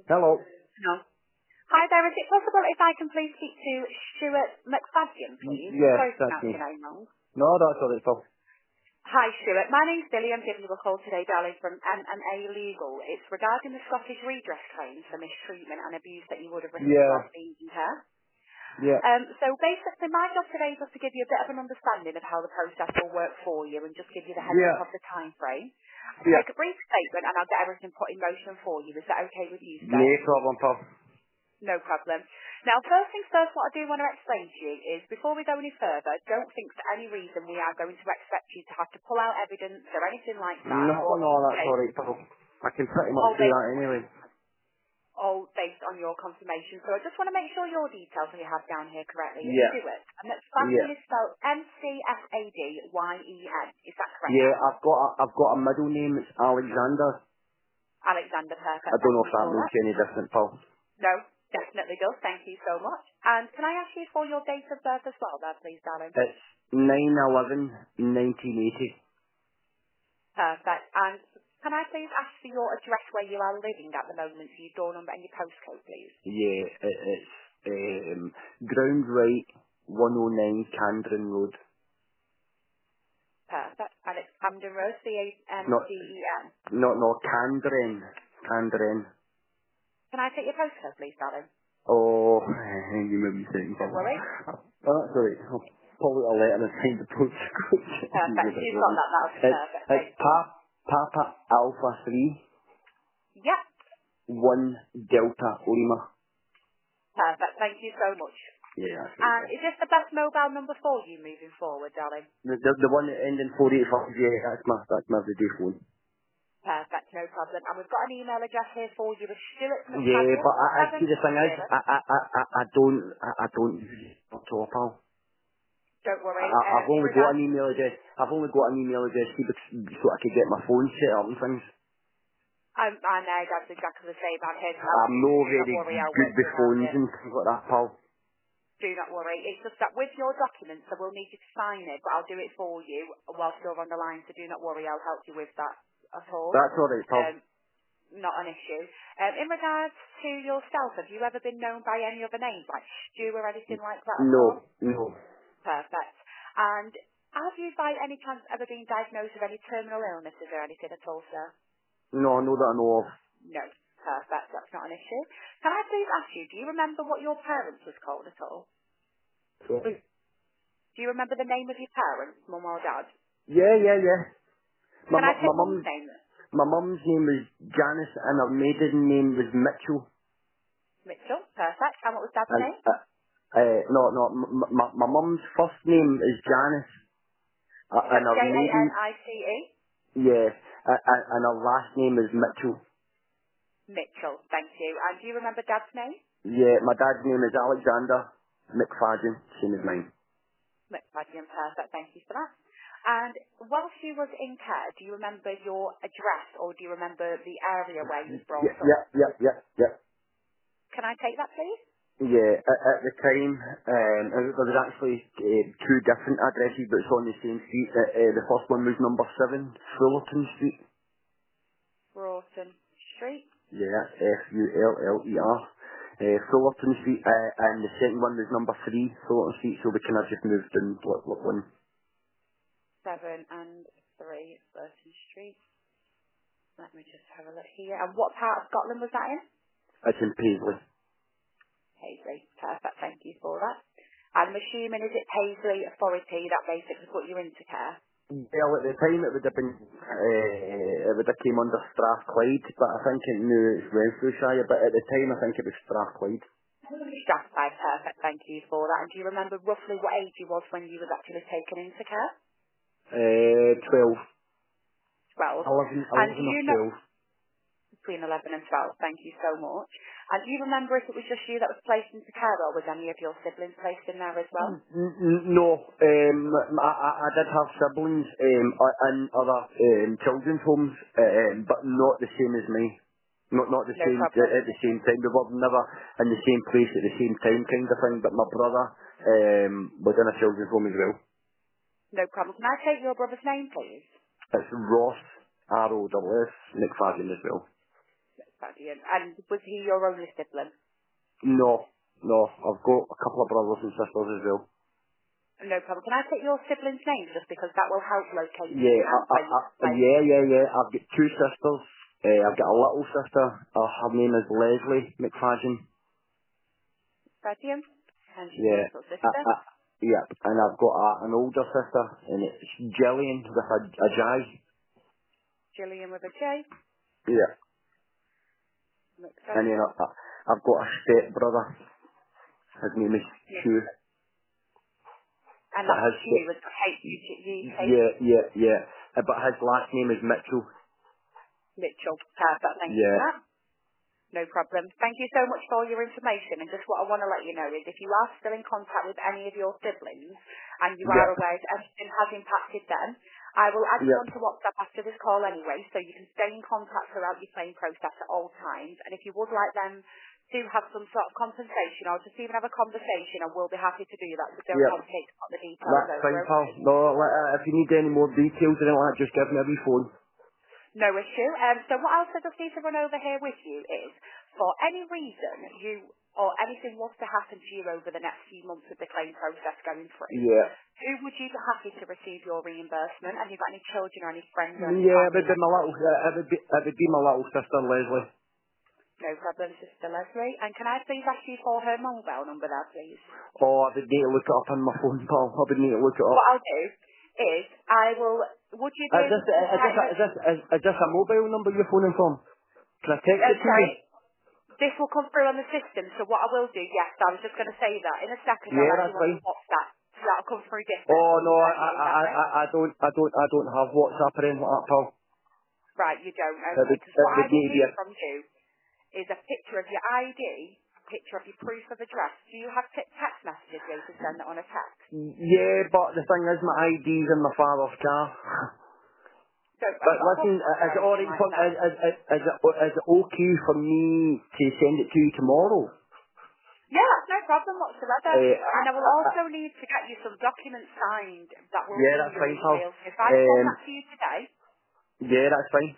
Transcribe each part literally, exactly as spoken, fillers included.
Hello. No. Hi there. Is it possible if I can please speak to Stuart McFadden, Y- please? Yeah, Sorry to that's pronounce me. your name wrong. No, that's all right, pal. Hi, Stuart. My name's Billy. I'm giving you a call today, darling, from M and A Legal. It's regarding the Scottish redress claims for mistreatment and abuse that you would have received Yeah, whilst being in care. yeah, Um, so basically, my job today is just to give you a bit of an understanding of how the process will work for you and just give you the heads yeah, up of the time frame. I'll yeah. take a brief statement and I'll get everything put in motion for you. Is that okay with you, No sir? problem, pal. No problem. Now, first things first, what I do want to explain to you is, before we go any further, don't think for any reason we are going to expect you to have to pull out evidence or anything like that, No, or, no, that's okay, all right, pal. I can pretty much all do based, that anyway. all based on your confirmation. So I just want to make sure your details that you have down here correctly is Yeah, Stuart, and that yeah, Fadden is spelled M C F A D Y E N. Is that correct, yeah. darling? I've got a, I've got a middle name. It's Alexander. Alexander, I perfect. don't Thank know if you that for makes that. any difference, pal. No, definitely does. Thank you so much. And can I ask you for your date of birth as well, there, please, darling? It's nine eleven nineteen eighty. Perfect. And can I please ask for your address where you are living at the moment, so your door number and your postcode, please? Yeah, it, it's um, ground right one oh nine Candron Road. Perfect. And it's Camden Road, C A M Not, D E N. not, no, Candren. Candren. Can I take your postcode, please, darling? Oh, you made me think. Don't worry. Oh, that's alright. I'll pull out a letter and find the postcode. Perfect. If you've got that, that'll be It's, perfect. it's Thank you. pa, Papa Alpha three Yep. one Delta Lima. Perfect. Thank you so much. Yeah, that's right, And pal. is this the best mobile number for you moving forward, darling? The, the, the one that ended in four eighty-five, yeah, that's my, that's my everyday phone. Perfect. No problem. And we've got an email address here for you as Stuart Yeah, McFadden, but I, I seven see the thing is, zero. I, I, I, I I don't, I, I don't use it at all, pal. Don't I, worry. I- Um, I've in only got regards an email address. I've only got an email address see, bec- so I could get my phone set up and things. I'm, I know that's exactly the same. I'm here to help I'm you, no so do not very worry. I'll good work with around phones it. and things like that, pal. Do not worry. It's just that with your documents, I will need you to sign it, but I'll do it for you whilst you're on the line, so do not worry. I'll help you with that at all. That's alright, pal. Um, not an issue. Um, in regards to yourself, have you ever been known by any other names, like Stu or anything like that at No, all? no. Perfect. And have you by any chance ever been diagnosed with any terminal illnesses or anything at all, sir? No, I know that I know of. No. Perfect. That's not an issue. Can I please ask you, do you remember what your parents was called at all? Sorry? Do you remember the name of your parents, mum or dad? Yeah, yeah, yeah. My, Can I mu- my take mum's mum's, name? my mum's name was Janice and her maiden name was Mitchell. Mitchell. Perfect. And what was dad's And, name? uh, uh, no, no, m- m- my, my mum's first name is Janice uh, Is and that her maiden, J-A-N-I-C-E? yeah, uh, uh, and her last name is Mitchell. Mitchell. Thank you. And do you remember dad's name? Yeah, my dad's name is Alexander McFadden, same as mine. McFadden. Perfect. Thank you for that. And whilst you was in care, do you remember your address or do you remember the area where you was brought Yeah, up? yeah, yeah, yeah, yeah. Can I take that, please? Yeah, at, at the time, um, there was actually uh, two different addresses, but it's on the same street. Uh, uh, the first one was number seven, Fullerton Street. Broughton Street. Yeah, that's F U L L E R. Uh, Fullerton Street, uh, and the second one was number three, Fullerton Street, so we kind of just moved in what, what one. Seven and three, Burton Street. Let me just have a look here. And what part of Scotland was that in? It's in Paisley. Paisley. Perfect. Thank you for that. And I'm assuming, is it Paisley Authority that basically put you into care? Well, at the time it would have been, uh, it would have came under Strathclyde, but I think it knew it's Renfrewshire, but at the time I think it was Strathclyde. Strathclyde. Perfect. Thank you for that. And do you remember roughly what age you was when you was actually taken into care? Uh, twelve. twelve. eleven, And do eleven or you know, twelve. between eleven and twelve, thank you so much. And do you remember if it was just you that was placed into care or was any of your siblings placed in there as well? N- n- No, um, I, I I did have siblings um, uh, in other um, children's homes, um, but not the same as me. Not not the No same problem. at the same time. We were never in the same place at the same time, kind of thing. But my brother um, was in a children's home as well. No problem. Can I take your brother's name, please? It's Ross R O S S McFadden as well. Brilliant. And was he your only sibling? No, no, I've got a couple of brothers and sisters as well. No problem. Can I take your siblings' names just because that will help locate the Yeah, I, account I, where you I, play? yeah, yeah, yeah. I've got two sisters. Uh, I've got a little sister. Uh, her name is Leslie McFadden. Brilliant. And she's your Yeah, little I, sister. I, yeah. And I've got a, an older sister, and it's Jillian with a, a J. Gillian with a J. Yeah. And then McFadden. I, I, I've got a step brother. His name is Yeah. Hugh. And But that's his Hugh step, with H U G H yeah, yeah, yeah. Uh, But his last name is Mitchell. Mitchell. Perfect. Thank you for Yeah. that. No problem. Thank you so much for all your information. And just what I want to let you know is if you are still in contact with any of your siblings and you are Yep. aware that anything has impacted them, I will add you Yep. onto WhatsApp after this call anyway, so you can stay in contact throughout your playing process at all times. And if you would like them to have some sort of compensation or just even have a conversation, I will be happy to do that. So don't Yep. hesitate to put the details That's fine, over. pal. No, like, uh, if you need any more details or anything like that, just give me a wee phone. No issue. Um, so what else I just need to run over here with you is, for any reason you or anything was to happen to you over the next few months with the claim process going through, Yeah. who would you be happy to receive your reimbursement? Have you got any children or any friends or any Yeah, it family? would be my little, uh, it would be, it would be my little sister Leslie. No problem, Sister Leslie. And can I please ask you for her mobile number there, please? Oh, I would need to look it up on my phone, pal. I would need to look it up. What I'll do is I will. Would you be Is able this, to uh, is this, write a, her? is this, is, is this a mobile number you're phoning from? Can I text Uh, it to you? sorry, this will come through on the system. So what I will do, yes, I was just going to say that in a second. I'll Yeah, add you that's on fine. to WhatsApp. So that'll come through different Oh when no, you're I, ready. I, Is that I, right? I I don't, I don't, I don't have WhatsApp or anything like that, pal. Right, you don't. It Okay, would, because it what I would will need to be need a, from you is a picture of your I D, picture of your proof of address. Do you have t- text messages where you can send it on a text? yeah, but the thing is, my I D's in my father's car. So have But you got a book listen, number is or it anything alright like for, that? is, is, is, is, it, is it okay for me to send it to you tomorrow? Yeah, that's no problem whatsoever. Uh, And I will uh, uh, also need to get you some documents signed that will yeah, be in that's your fine, pal. email. So if I send Um, that to you today, yeah, that's fine.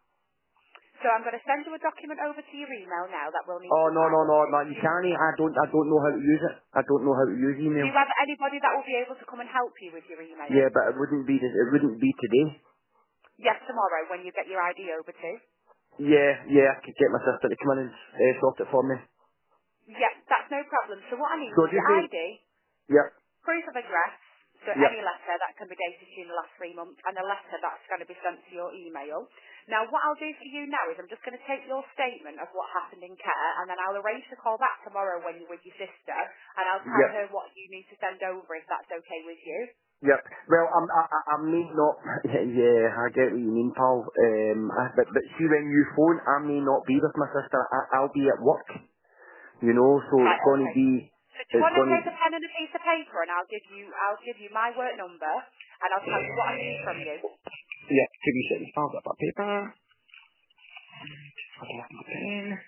so I'm going to send you a document over to your email now that we'll need Oh to no, sign. no, no, no, you can't. I don't, I don't know how to use it. I don't know how to use Do email. you have anybody that will be able to come and help you with your email? Yeah, but it wouldn't be, it wouldn't be today. Yes, tomorrow when you get your I D over to. Yeah, yeah, I could get my sister to come in and uh, sort it for me. Yeah, that's no problem. So what I need So is your just need, I D, yep, proof of address, so yep, any letter that can be dated to you in the last three months, and a letter that's going to be sent to your email. Now, what I'll do for you now is I'm just going to take your statement of what happened in care, and then I'll arrange to call back tomorrow when you're with your sister, and I'll tell yep, her what you need to send over if that's okay with you. yep. Well, I'm, I, I I may not, yeah, I get what you mean, pal. Um, I, but, but see, when you phone, I may not be with my sister. I, I'll be at work, you know, so Right, it's going to okay. be, So do you it's want to going to, take a pen and a piece of paper, and I'll give you I'll give you my work number, and I'll tell you what I need from you. yeah, two wee seconds, pal, got that paper. I'll have my pen.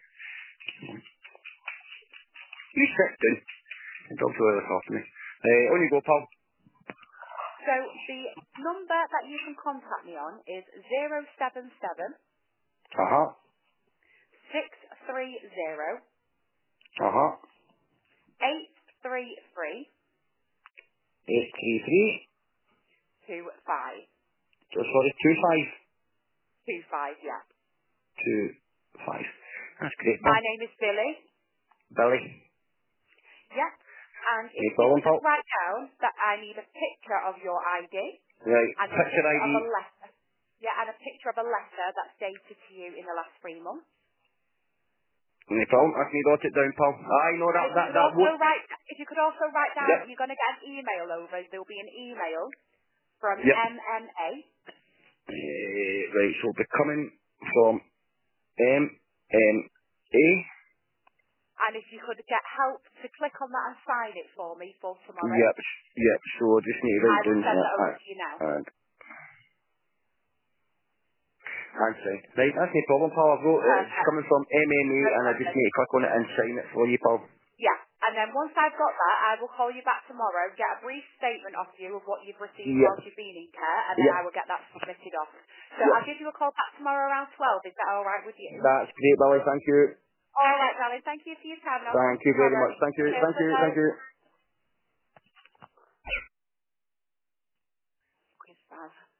You second. Don't throw this off me. Uh, on you go, pal. So the number that you can contact me on is zero seven seven Uh-huh, six three zero uh-huh. eight three three eight three three. two five Oh, sorry, two five. two five. Yeah. Two five. That's great, My pal. name is Billy. Billy. Yeah. And if No you problem, could just pal. write down that I need a picture of your I D Right, and a picture picture I of a D. letter. Yeah, and a picture of a letter that's dated to you in the last three months. No problem. I can jot it down, pal. I know that, If you that, could that also would... write, if you could also write down Yep. that you're going to get an email over, there'll be an email from Yep. M M A, Uh, right, so it'll be coming from M M A. and if you could get help to click on that and sign it for me for tomorrow, Yep, yep, so I just need to I write will down send that that. over Uh, to you now. and, and sign. Right, that's no problem, pal. I've wrote it. It's Perfect. coming from M M A No and I just problem. need to click on it and sign it for you, pal. Yeah, And then once I've got that, I will call you back tomorrow, get a brief statement off you of what you've received Yeah. whilst you've been in care, and then Yeah. I will get that submitted off. So Yeah. I'll give you a call back tomorrow around twelve. Is that all right with you? That's great, Billy. Thank you. All right, darling. Thank you for your time, and I'll see Thank you you very tomorrow. much. Thank you. Cheers. Thank you. Bye-bye. Thank you. Quiz five.